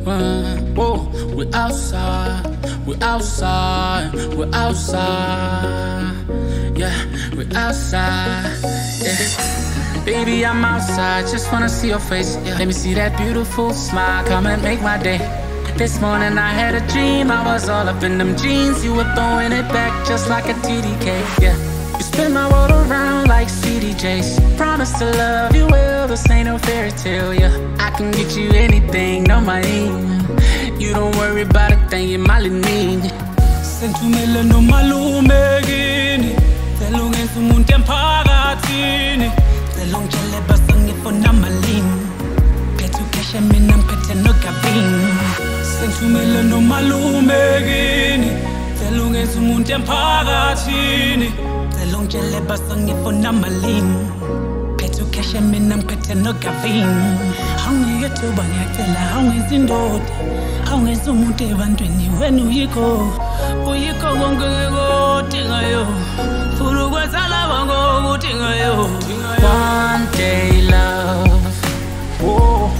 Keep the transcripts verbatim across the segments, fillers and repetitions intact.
run. Whoa, we're outside, we're outside, we're outside. Yeah, we're outside. Yeah. Baby, I'm outside, just wanna see your face. Yeah. Let me see that beautiful smile, come and make my day. This morning I had a dream, I was all up in them jeans. You were throwing it back just like a T D K. Yeah. You spin my world around like C D Js. Promise to love you well, this ain't no fairy tale, yeah. I can get you anything, no mind. You don't worry about a thing, you're my leaning. Senthumela nomalume kini Cela ungenza umuntu emphakathini Cela ungitshele bese ngifuna malini Phethe ukheshe mina ngiphethe nogabini Senthumela nomalume kini Cela ungenza umuntu emphakathini Cela ungitshele bese ngifuna malini Phethe ukheshe mina ngiphethe nogabini Awungiyethuba ngiyacela awungenza indoda Awungenza umuntu ebantwini wena uyikho Uyikho konke kodingayo Funa ukwenza laba ngokudingayo One day love, whoa.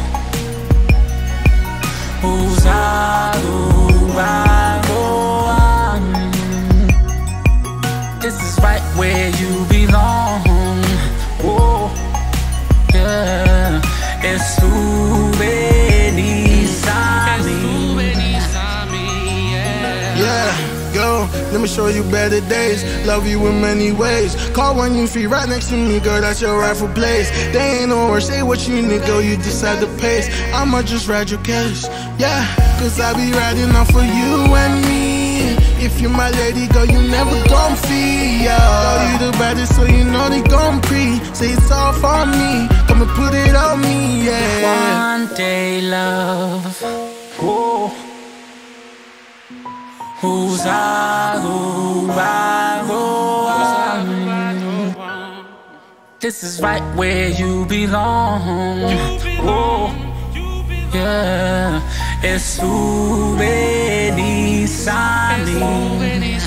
Uzakuba ngoami. This is right where you belong. Whoa, yeah. Esubeni sami. Yeah, go, let me show you better days. Love you in many ways. Call when you free right next to me, girl, that's your rightful place. They ain't no words, say what you need, girl, you decide the pace. I'ma just ride your case, yeah. Cause I be riding off for you and me. If you my lady, girl, you never gon' feel, yeah. Girl, you the baddest, so you know they gon' pre. Say it's all for me, come and put it on me, yeah. One day love, whoa. Uzakuba ngoami. This is right where you belong. Whoa, yeah. Esubeni sami.